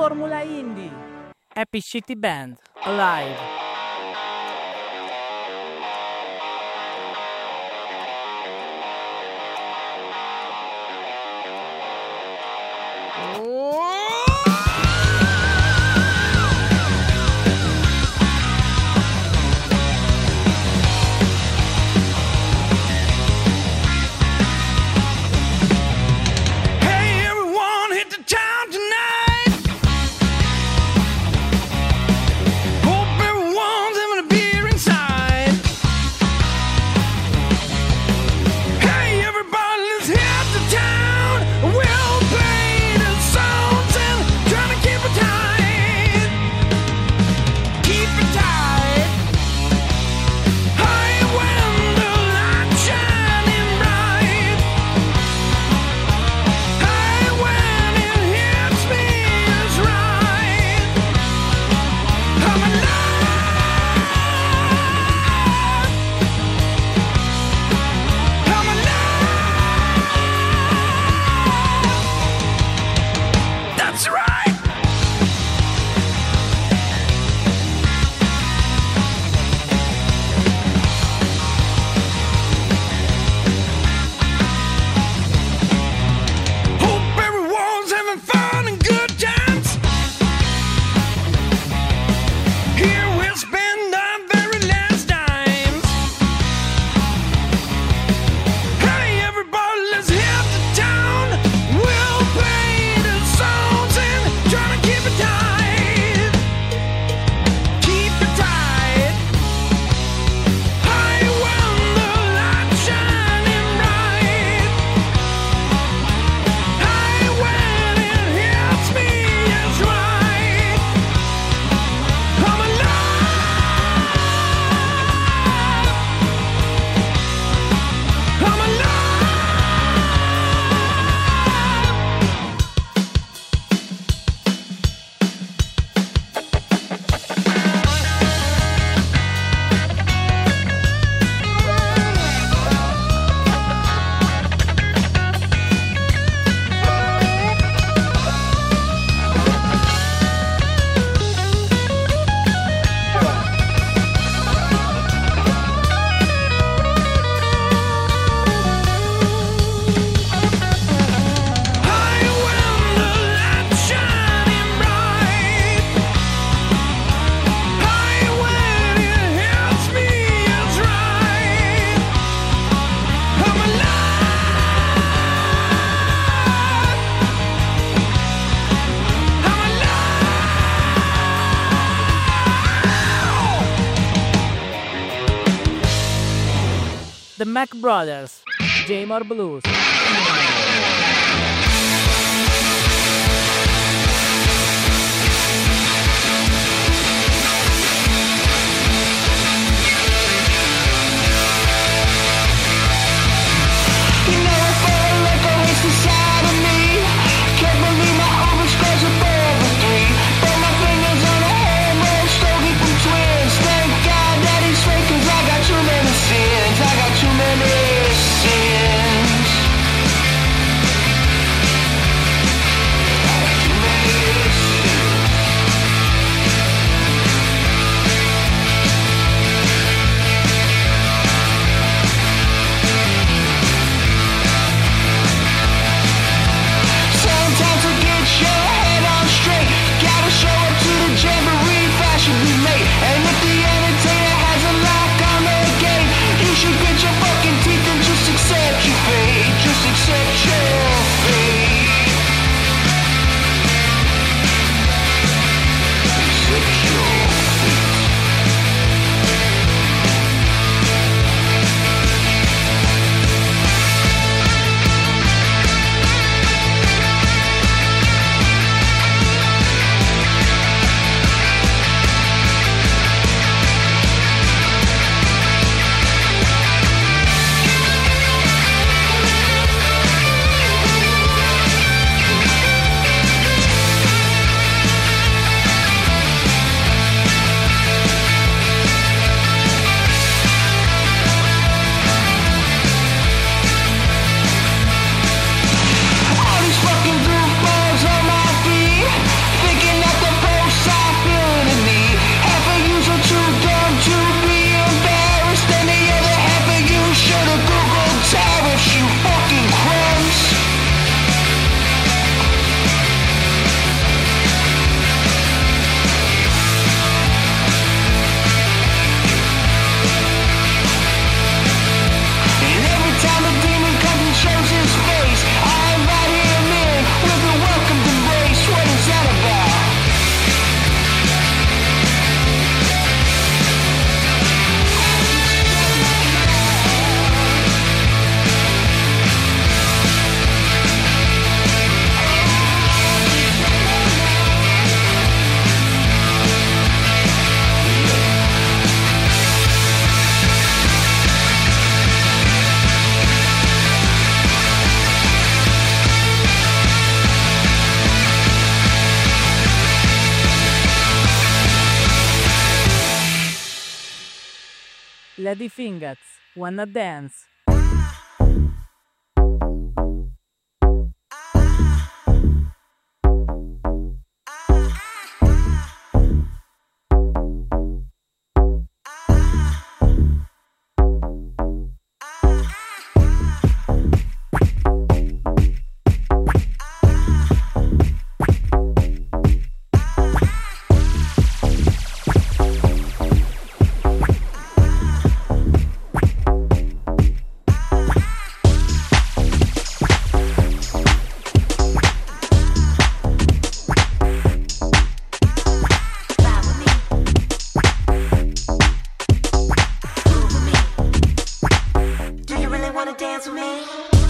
Formula Indy. Happy Shitty Band, Alive. The Mac Brothers, Jaymore Blues. I got too many sins. Lady Fingers, wanna dance? Dance with me.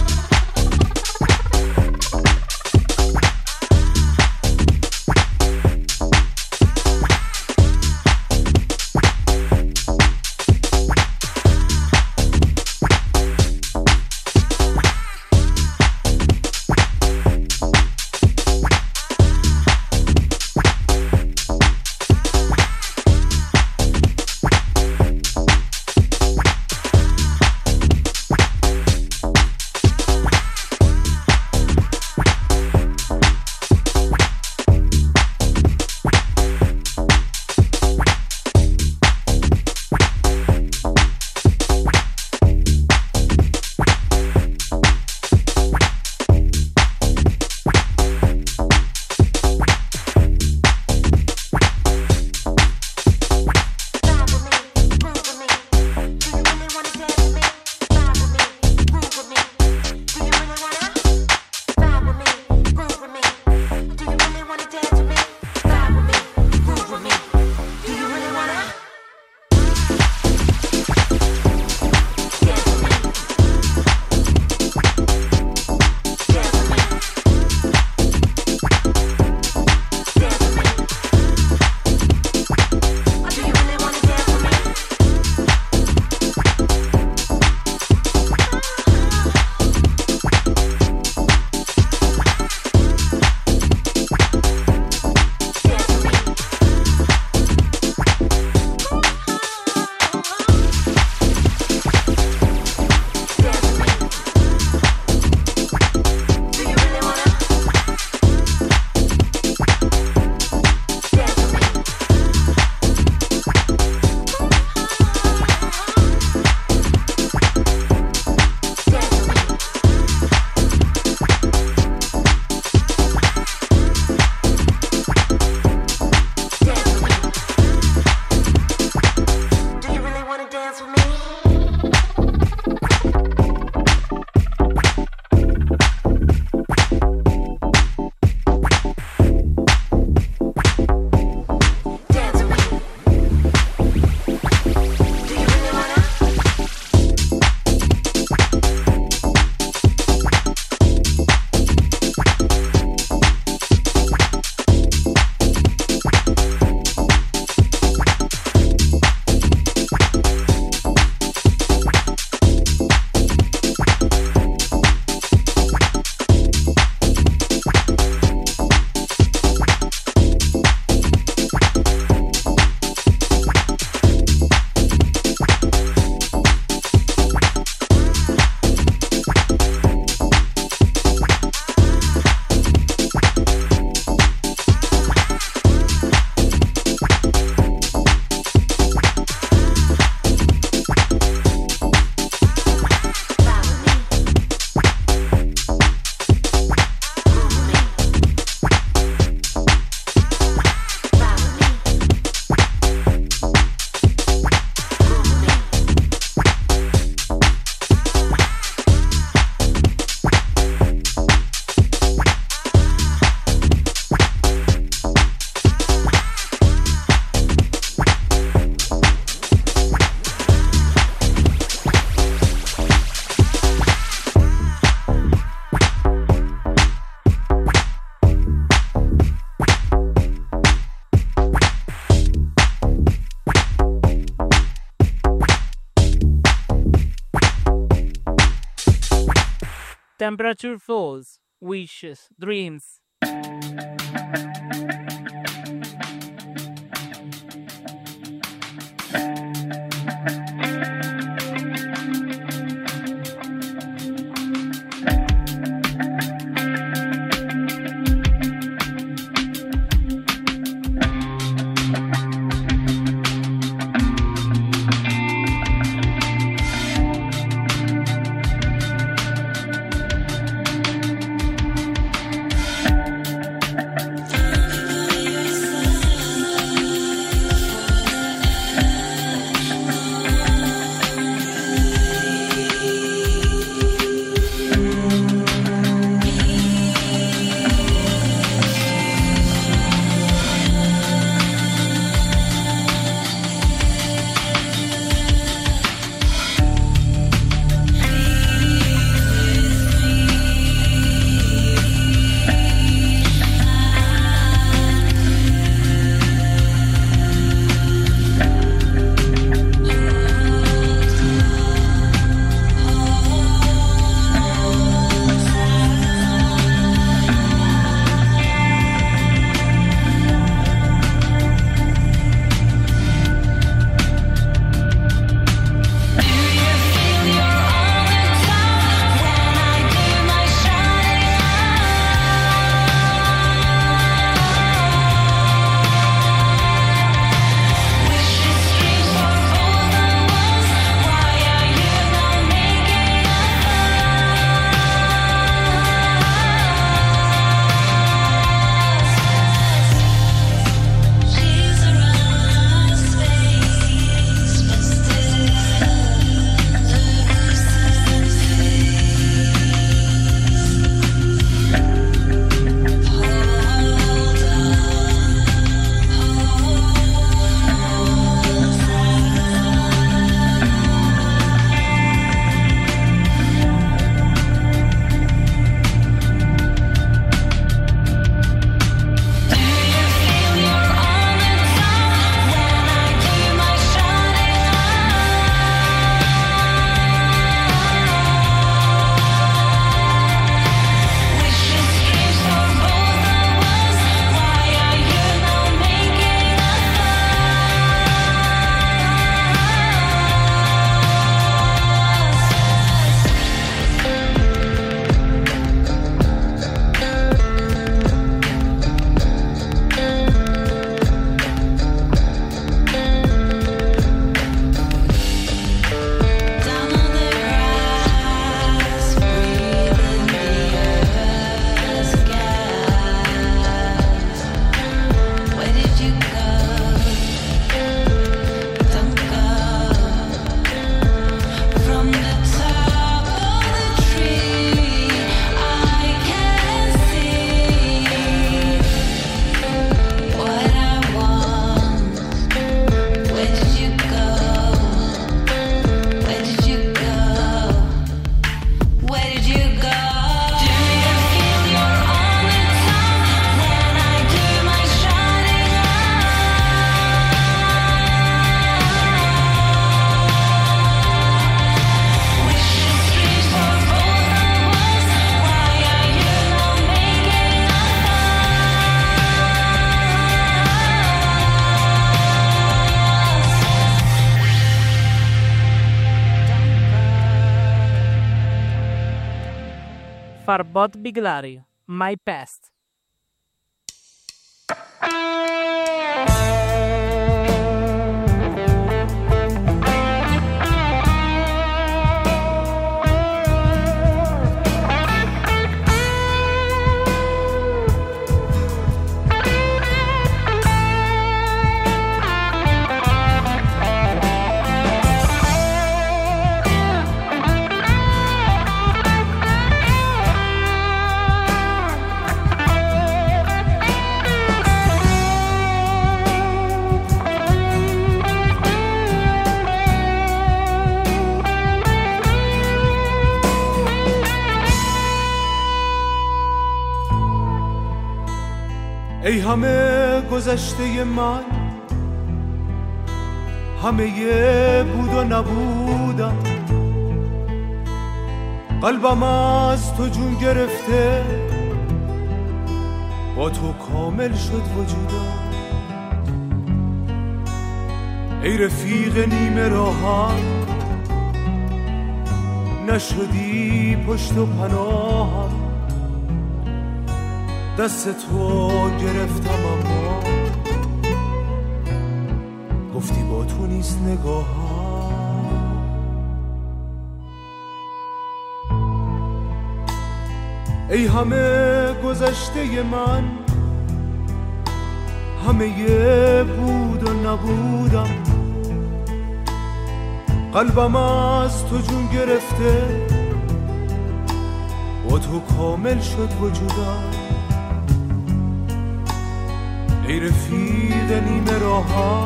Temperature falls, wishes, dreams. Farbod Biglari, My Past. ای همه گذشته من، همه بود و نبودم، قلبم از تو جون گرفته، با تو کامل شد وجودم. ای رفیق نیمه راهم، نشدی پشت و پناهم، دست تو گرفتم اما گفتی با تو نیست نگاهم. ای همه گذشته من، همه بود و نبودم، قلبم از تو جون گرفته، با تو کامل شد وجودم. ای رفیق نیمه راهم،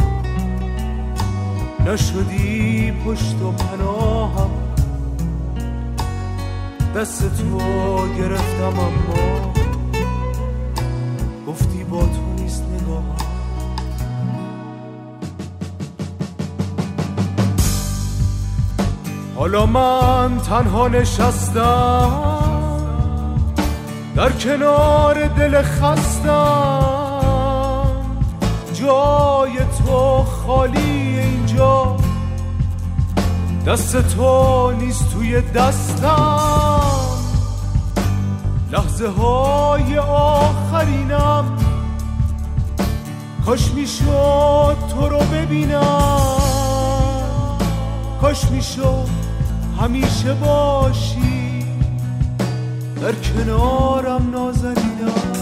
نشدی پشت و پناهم، دست تو گرفتم اما گفتی با تو نیست نگاهم. حالا من تنها نشستم در کنار دل خستم، جای تو خالی اینجا، دست تو نیست توی دستم، لحظه های آخرینم، کاش میشد تو رو ببینم، کاش میشد همیشه باشی در کنارم نازنینم.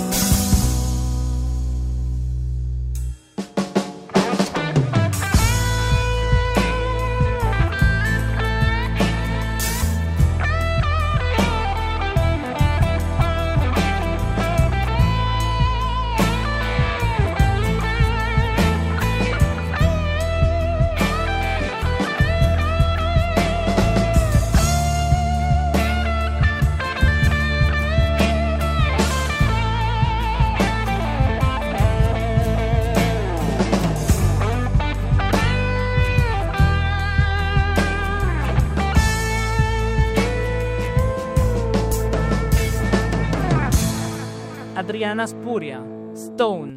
Adriana Spuria, Stone.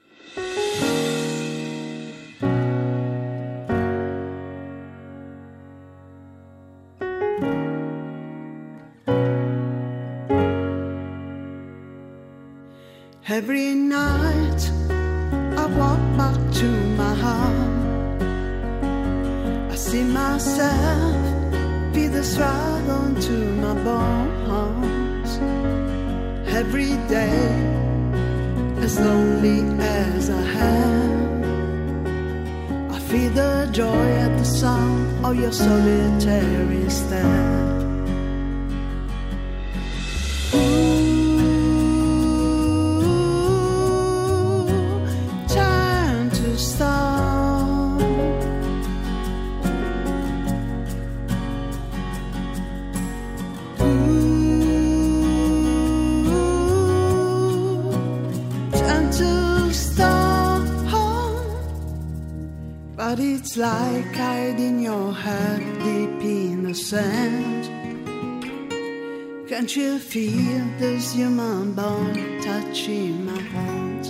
Every night I walk back to my home, I see myself feel the struggle to my bones. Every day, as lonely as I am, I feel the joy at the sound of your solitary stand. But it's like hiding your head deep in the sand. Can't you feel this human bond touching my hand?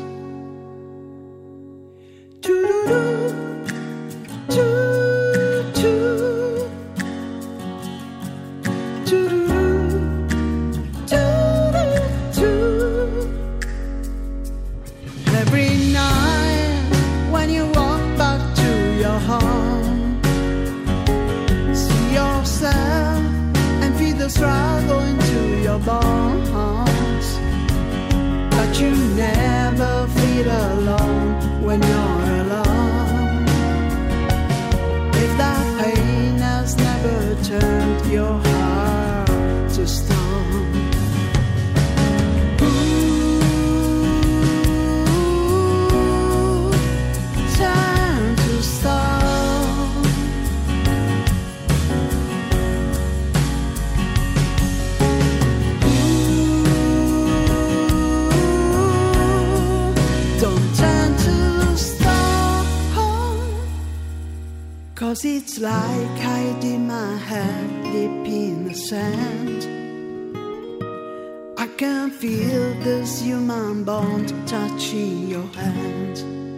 Doo-doo-doo, doo-doo, doo-doo-doo, feel alone when you're alone. If that pain has never turned your heart to stone. Ooh, time to stone. Don't turn to stone, 'cause it's like hiding my head deep in the sand. I can feel this human bond touching your hand.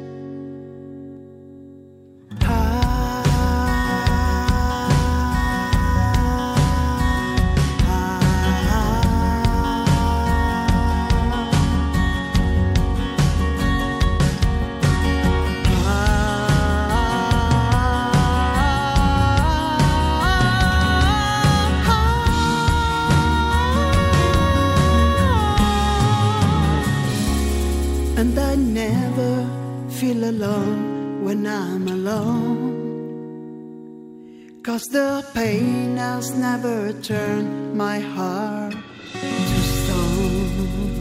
And I never feel alone when I'm alone, 'cause the pain has never turned my heart to stone.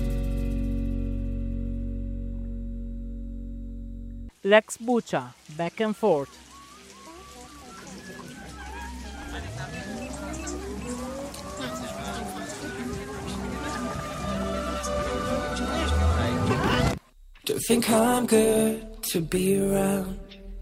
Lex Bucha, Back and Forth. Don't think I'm good to be around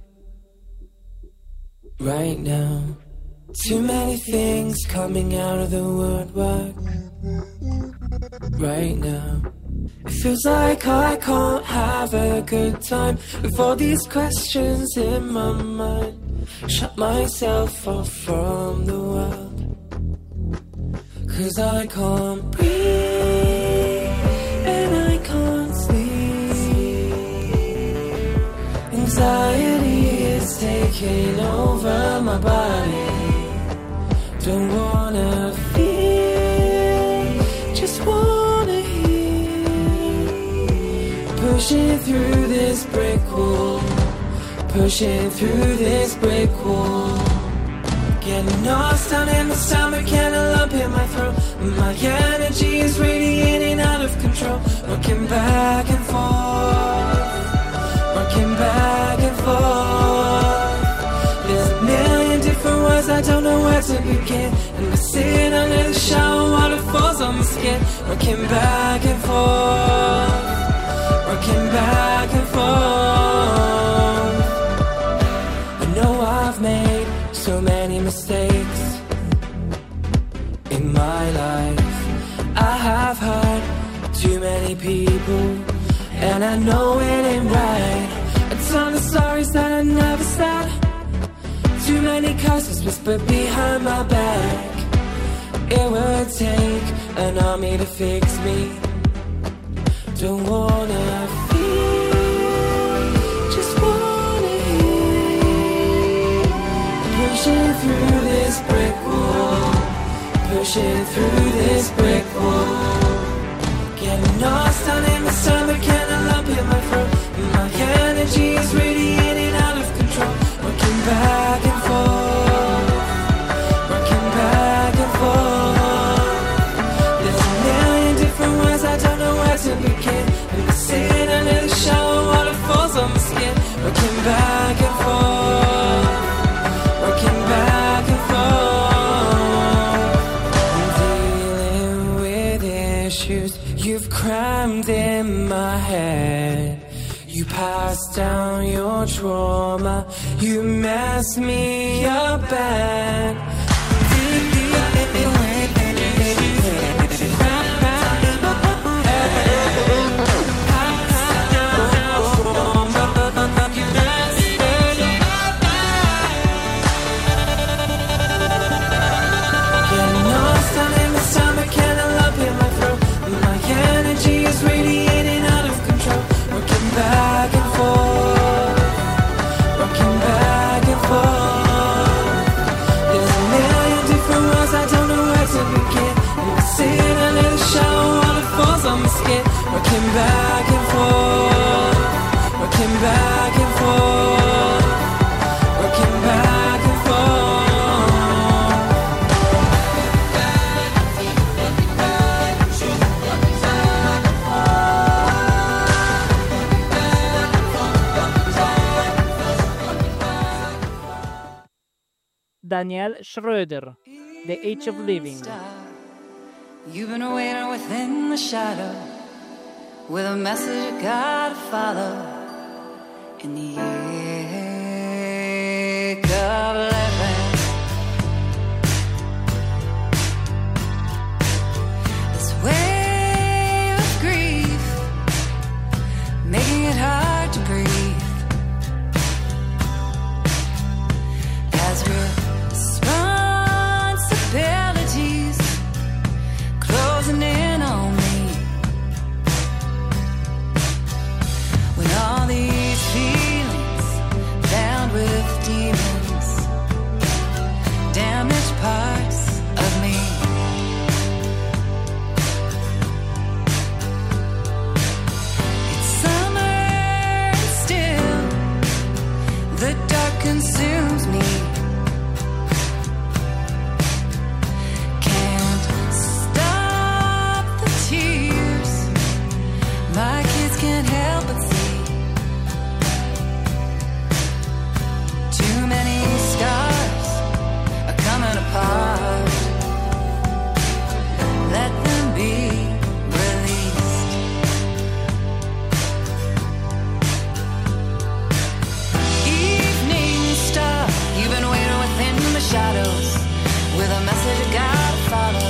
right now. Too many things coming out of the woodwork right now. It feels like I can't have a good time with all these questions in my mind. Shut myself off from the world, 'cause I can't breathe and I can't sleep. Anxiety is taking over my body. Don't wanna feel, just wanna hear. Pushing through this brick wall, pushing through this brick wall. Getting lost down in my stomach and a lump in my throat. My energy is radiating out of control. Rocking back and forth, rocking back and forth. There's a million different words, I don't know where to begin. And I sit under the shower, water falls on my skin. Rocking back and forth, rocking back and forth. I know I've made so many mistakes in my life. I have hurt too many people, and I know it ain't right. A ton of stories that I never said. Too many curses whispered behind my back. It would take an army to fix me. Don't wanna feel, just wanna hear. Pushing through this brick wall, pushing through this brick wall. Getting lost down in my stomach and a lump in my throat. My energy is radiating out of control. Rocking back and forth, rocking back and forth. There's a million different words, I don't know where to begin. And I sit under the shower, water falls on my skin. Rocking back and forth, rocking back and forth. I'm dealing with issues you've crammed in my head. You passed down your trauma, you messed me up bad. Getting lost down in my stomach and a lump in my throat. My energy is radiating out of control. Rocking back and forth, rocking back and forth. There's a million different words, I don't know where to begin. And I sit under the shower, water falls on my skin. Rocking back and forth. Daniel Schroeder, The Age of Living. You've been waiting within the shadow with a message you gotta follow in the ache of living. This wave of grief making it hard to breathe as responsibilities closing in on me. When all these feelings bound with demons damage parts of me. It's summer and still the dark consumes me. My kids can't help but see too many scars are coming apart. Let them be released. Evening star, you've been waiting within the shadows with a message you gotta follow.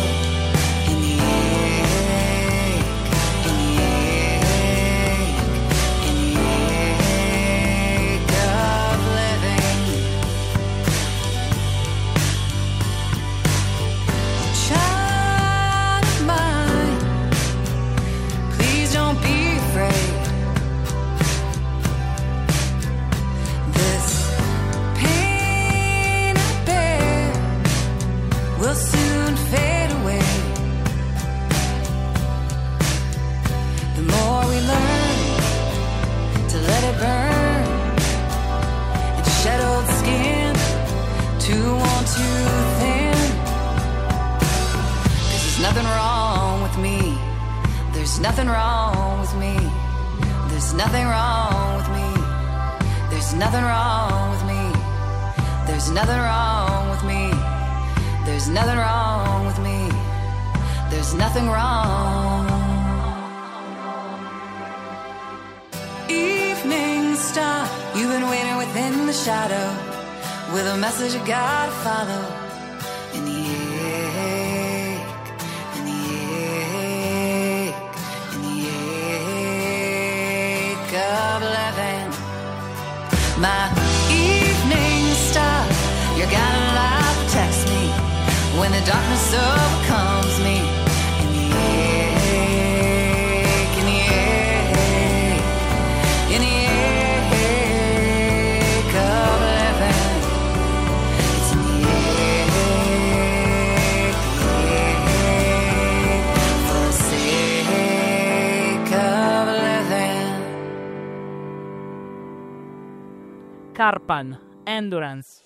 Soon fade away. The more we learn to let it burn and shed old skin too worn too thin. 'Cause there's nothing wrong with me. There's nothing wrong with me. There's nothing wrong with me. There's nothing wrong with me. There's nothing wrong with me. There's nothing wrong with me. There's nothing wrong. Evening star, you've been waiting within the shadow with a message you gotta follow in the ache, in the ache, in the ache of living. My evening star, you gotta lie, text me when the darkness overcomes me. In the ache, in the ache, in the ache of living. It's in the ache, for the sake of living. Karpan, Endurance.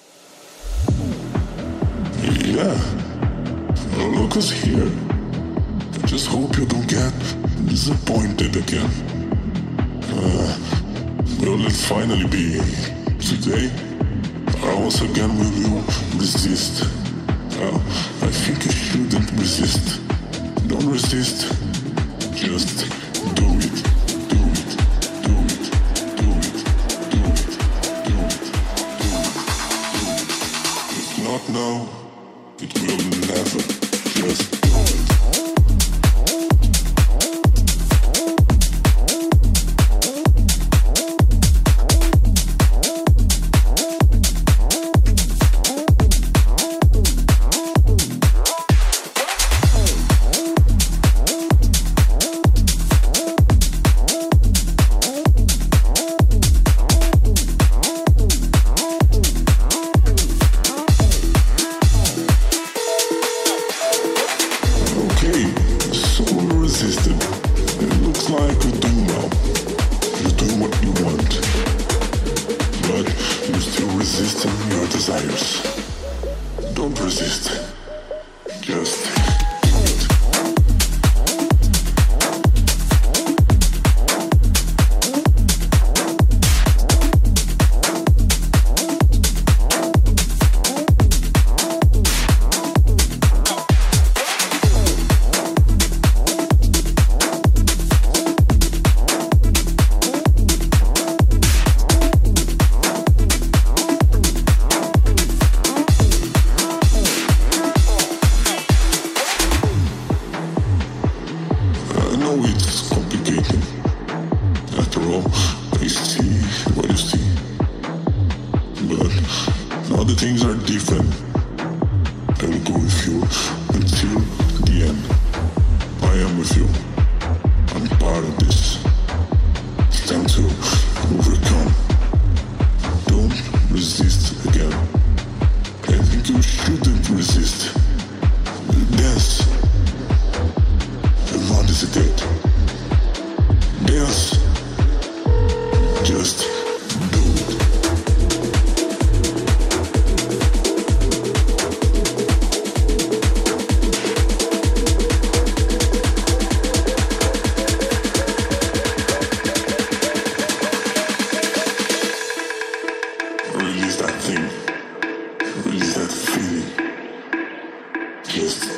Yeah, look who's here. I just hope you don't get disappointed again. Well, let's finally be. Today, once again we will resist. I think you shouldn't resist. Don't resist. Just do it. Do it. Do it. Do it. Do it. Do it. Do it. If not now, it will never. Just do it. know it's complicated. After all, I see what you see. But now the things are different. I will go with you until the end. I am with you. I'm part of this. It's time to overcome. Don't resist again. I think you shouldn't resist. Dance. Not hesitate. Dance. Just do it. Release that thing. Release that feeling. Just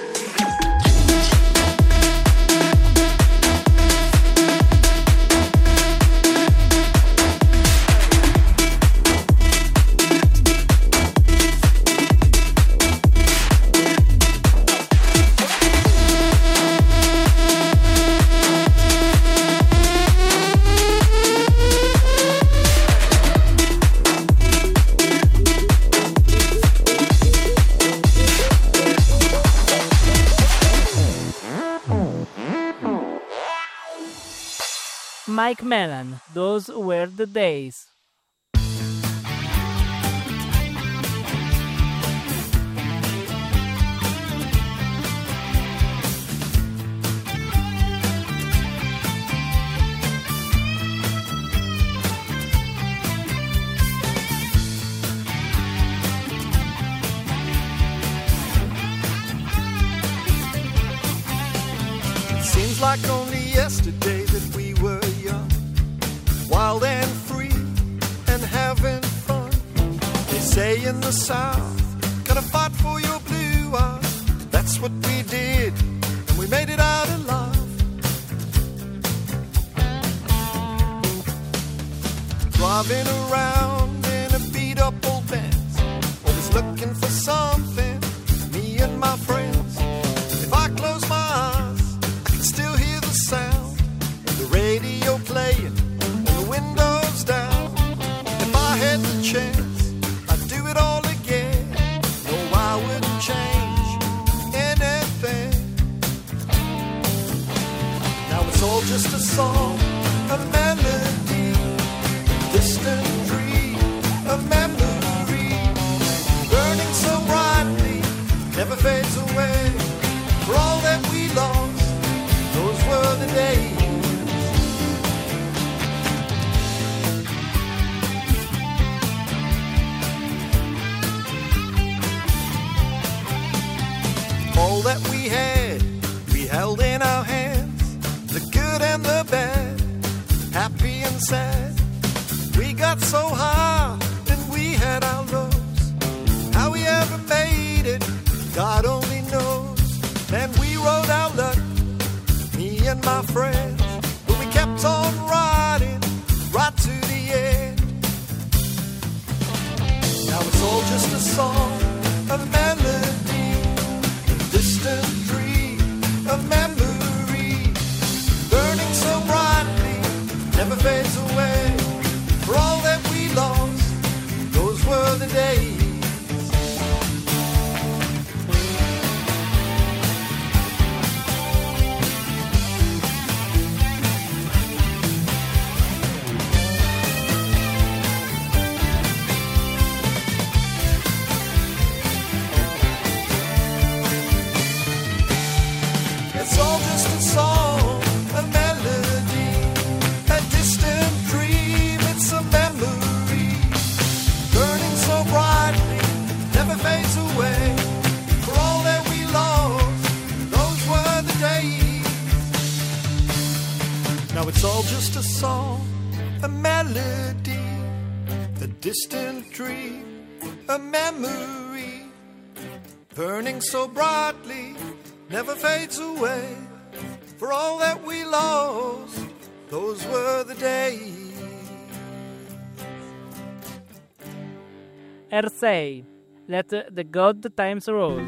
Mike Mellon, Those Were the Days. Seems like only yesterday that we were young, wild and free and having fun. They say in the South, gotta fight for your blue eyes. That's what we did, and we made it out alive. Driving around in a beat-up old Benz, always looking for something, me and my friends. If I close my eyes, still hear the sound of the radio playing and the windows down. If I had the chance, I'd do it all again. No, I wouldn't change anything. Now it's all just a song, a melody, a distant dream, a memory, burning so brightly, never fades away. For all that we lost, those were the days. All that we had, we held in our hands, the good and the bad, happy and sad. We got so high, and we had our lows. How we ever made it, God only knows. And we rode our luck, me and my friends, but we kept on riding right to the end. Now it's all just a song, a melody, a distant dream, a memory, burning so brightly, never fades away. For all that we lost, those were the days. It's all just a song, a melody, a distant dream, it's a memory, burning so brightly, never fades away. For all that we lost, those were the days. Now it's all just a song, a melody, a distant dream, a memory, burning so brightly, never fades away. For all that we lost, those were the days. R6, Let the Good Times Roll.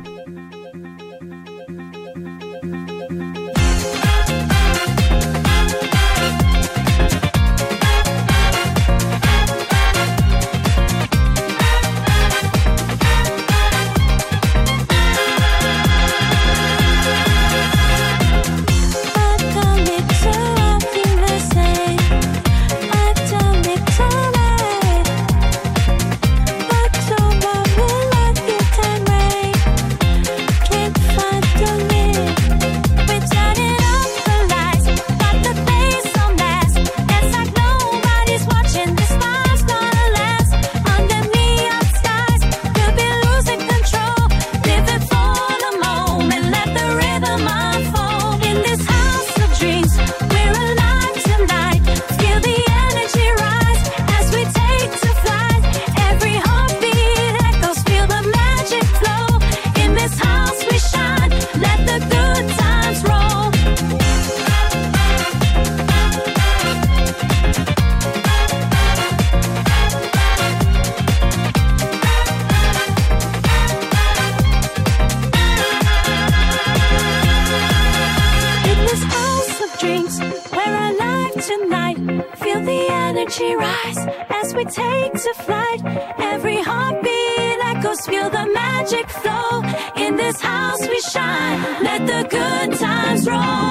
drinks. We're alive tonight. Feel the energy rise as we take to flight. Every heartbeat echoes, feel the magic flow. In this house we shine. Let the good times roll.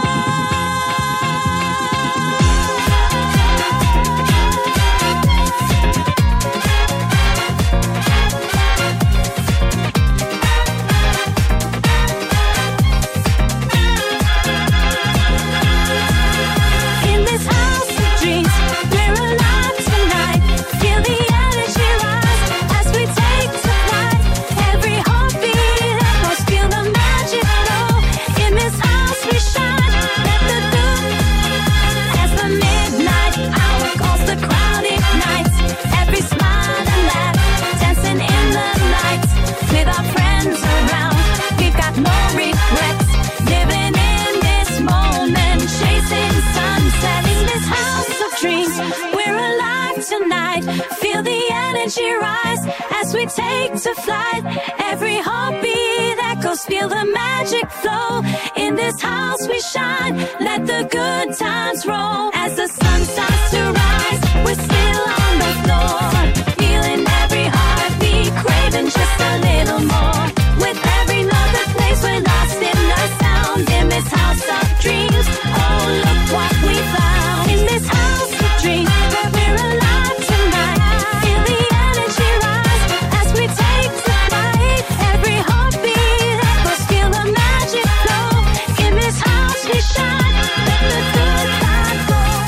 Feel the energy rise as we take to flight. Every heartbeat echoes, feel the magic flow. In this house we shine, let the good times roll. As the sun starts to rise, we're still on the floor. Feeling every heartbeat, craving just a little more. With every note that plays, we're lost in the sound. In this house of dreams, oh look what we found. In this house of dreams, where we're alive tonight. Feel the energy rise as we take to flight. Every heartbeat echoes, feel the magic flow. In this house we shine, let the good times roll.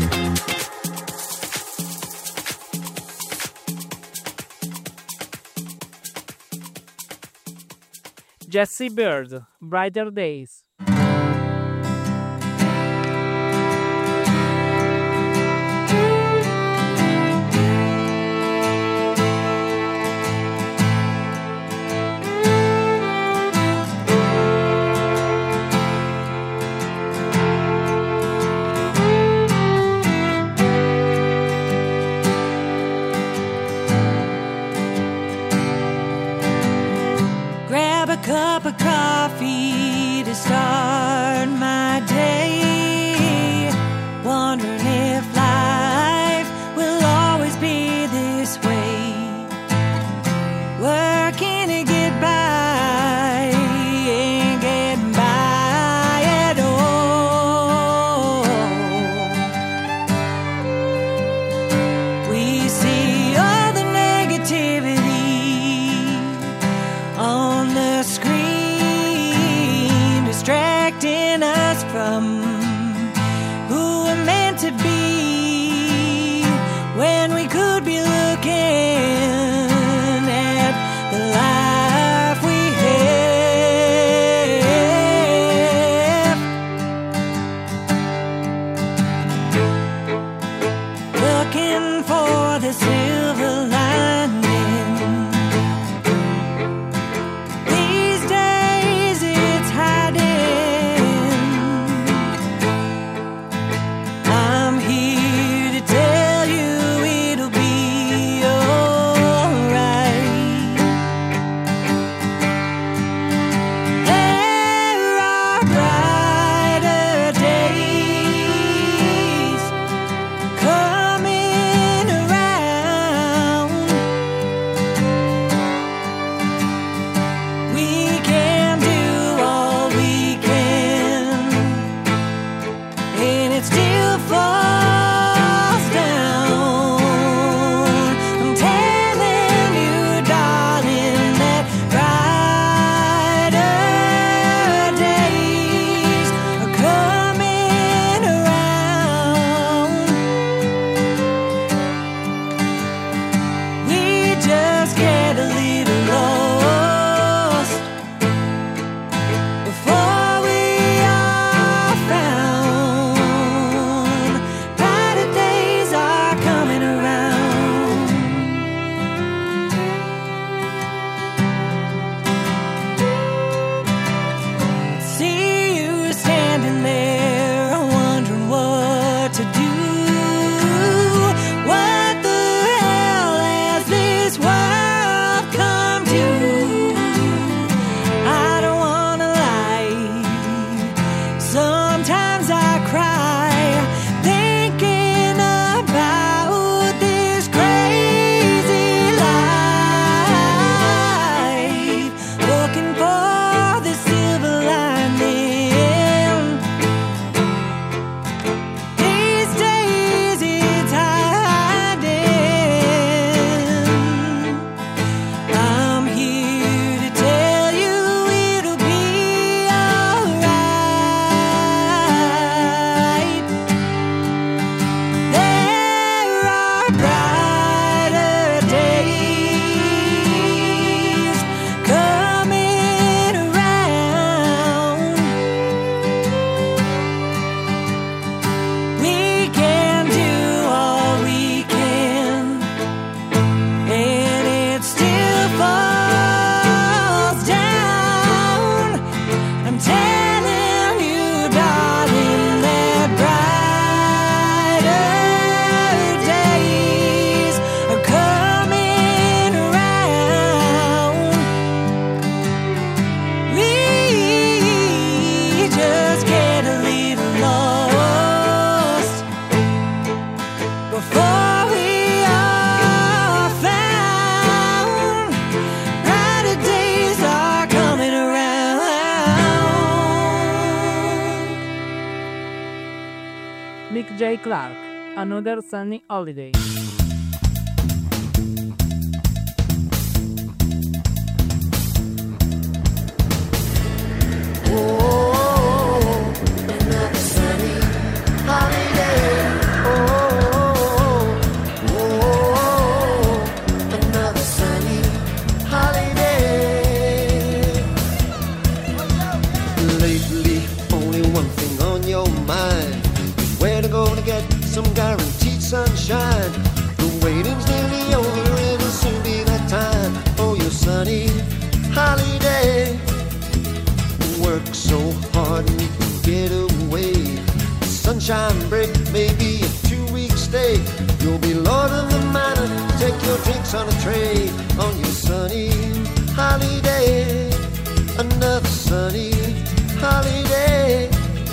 Jessie Bird, Brighter Days. Grab a cup of coffee to start my day. Wondering if life will always be this way. Working to get by, ain't getting by at all. We see all the negativity on the screen, distracting us from who we're meant to be, when we could be looking at the life we have. Looking for the silver lining. These days it's hiding. I'm here to tell you it'll be alright. There are brighter days coming around. We can do all we can, and it still falls down. I'm telling you, darling, that brighter days are coming around. We just get a little lost before we are found. Mick J. Clark, Another Sunny Holiday. Some guaranteed sunshine. The waiting's nearly over and it'll soon be that time for your sunny holiday. Work so hard and you can get away. Sunshine break, maybe a 2-week stay. You'll be lord of the manor, take your drinks on a tray on your sunny holiday. Another sunny holiday.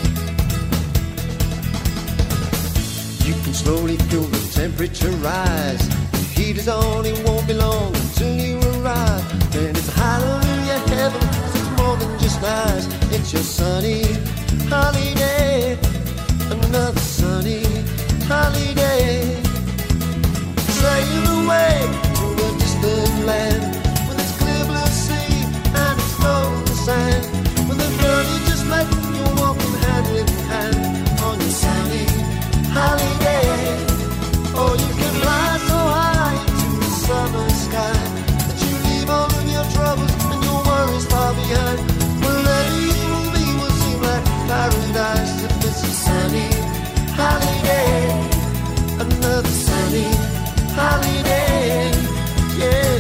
Slowly feel the temperature rise. The heat is on, it won't be long until you arrive. Then it's hallelujah heaven, it's more than just nice. It's your sunny holiday. Another sunny holiday. Sail away to a distant land with its clear blue sea and its golden sand. With a girl you just met, you're walking hand in hand on your sunny holiday. Or you can fly so high into the summer sky that you leave all of your troubles and your worries far behind. Wherever you will be will seem like paradise if it's a sunny holiday. Another sunny holiday, yeah.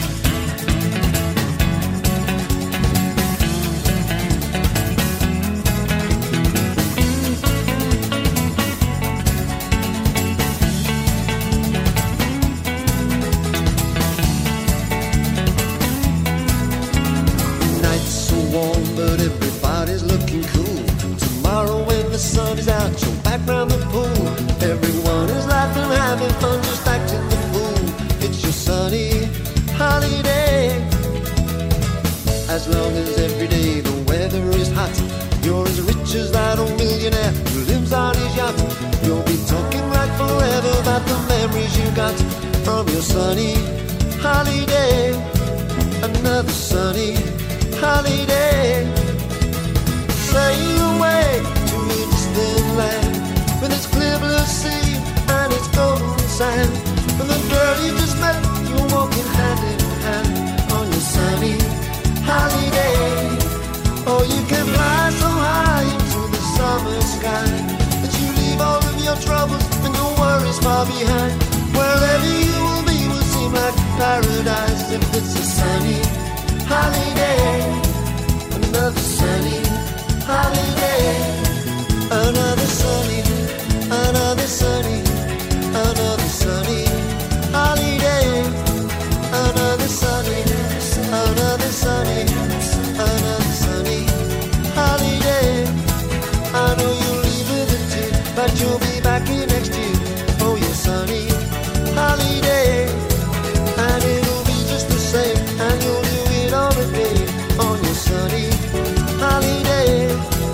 But everybody's looking cool. Tomorrow when the sun is out, you're back round the pool. Everyone is laughing, having fun, just acting the fool. It's your sunny holiday. As long as every day the weather is hot, you're as rich as that old millionaire who lives on his yacht. You'll be talking right forever about the memories you got from your sunny holiday. Another sunny holiday. Sail away to a distant land with its clear blue sea and its golden sand. With the girl you just met, you're walking hand in hand on your sunny holiday. Or you can fly so high into the summer sky that you leave all of your troubles and your worries far behind. Wherever you will be will seem like paradise if it's a sunny holiday. Another sunny holiday. Another sunny, another sunny, another sunny holiday. Another sunny, another sunny, another sunny holiday. I know you'll leave with a tear, but you'll be back here next year for your sunny holiday. And it'll be just the same, and you'll do it all again on your sunny holiday.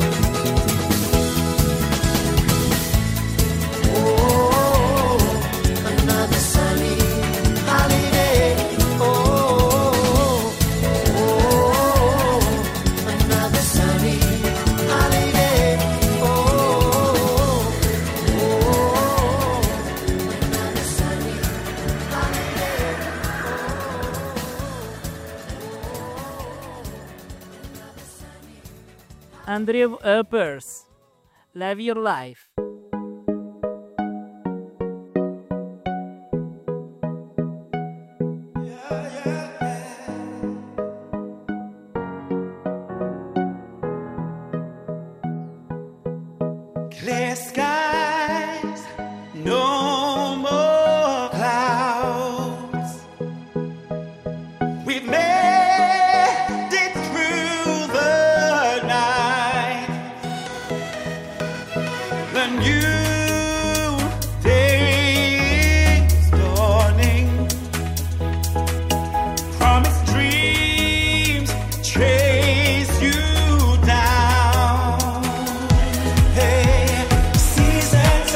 Oh, another sunny holiday. Oh, another sunny holiday. Oh, another sunny holiday. Andrew Uppers, Live Your Life. Clear skies, no more clouds. We've made it through the night. The new day is dawning. Promised dreams chase you down. Hey, seasons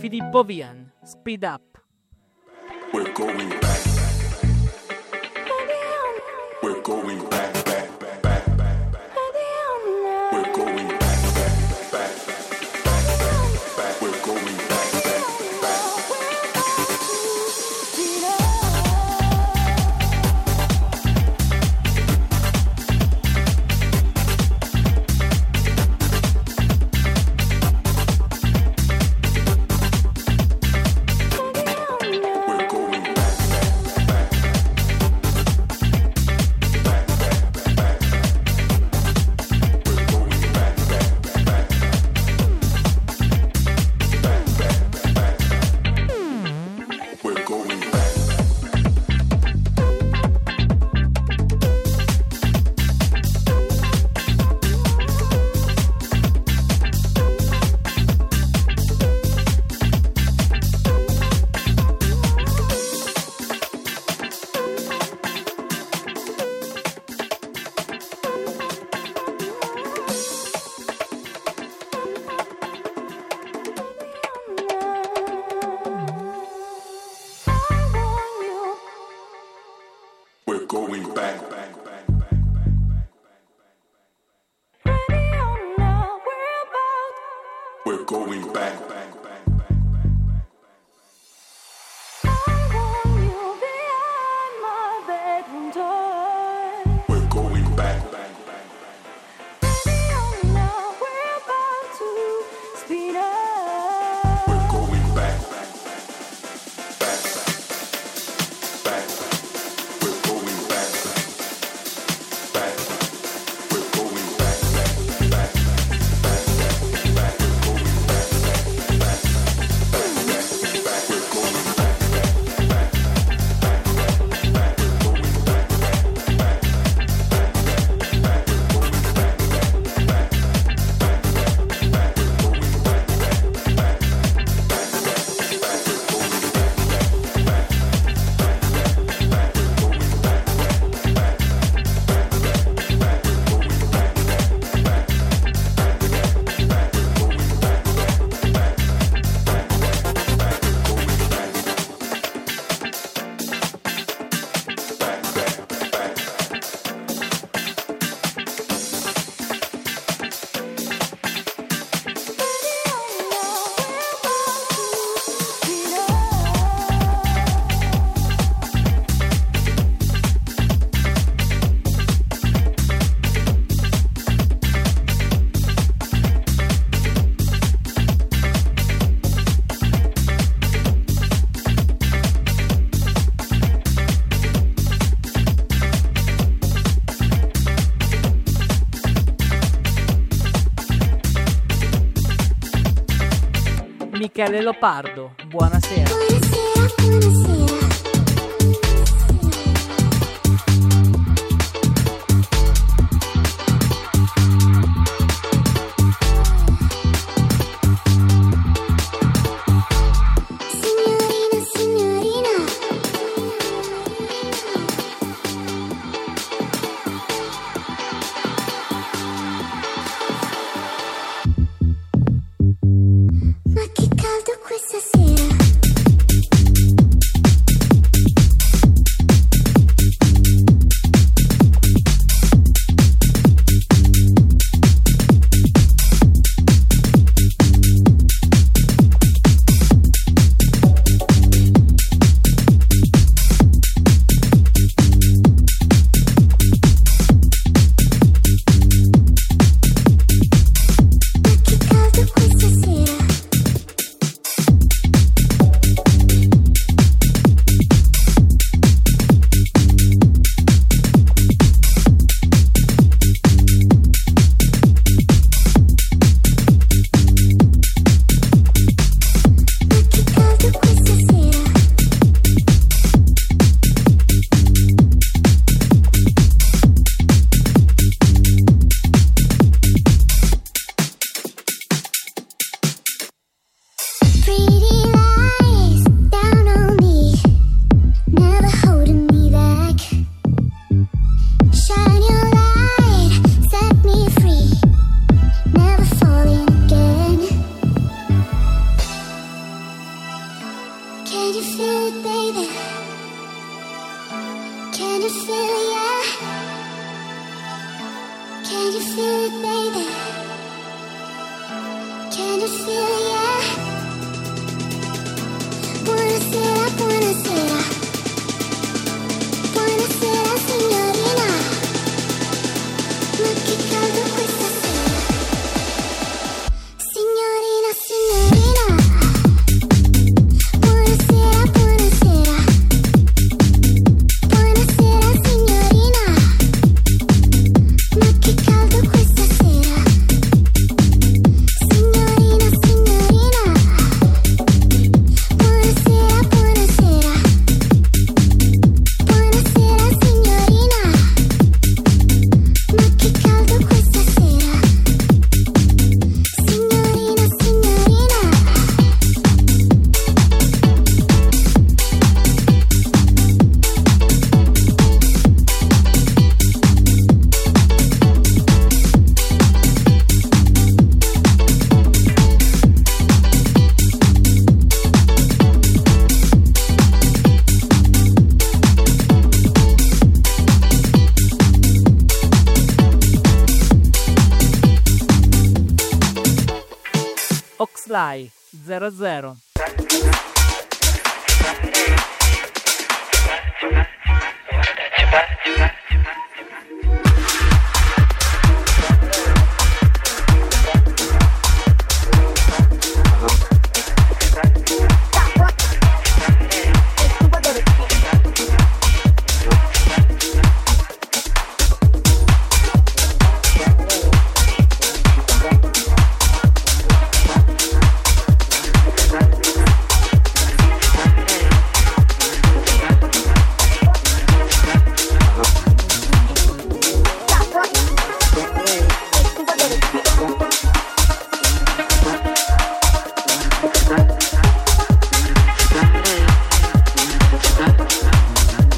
Filippo Vian, Speed Up. We're going back. We're going back, back, back, back, back. We're going back, back, back, back, back. We're going back, back, back. Michele Lopardo, buonasera. Ma che caldo questa sera. Can you feel it, baby? Can you feel it, yeah? Can you feel it, baby? Can you feel it, yeah? Buonasera, buonasera. Buonasera, signorina. Ma che caldo questa sera. Signorina, signorina. Buonasera, buonasera. Buonasera, signorina. Ma che caldo questa sera. Signorina, signorina. Buonasera, buonasera. Buonasera, signorina. Ma che caldo questa sera. Signorina, signorina. Oxley 00. Bye.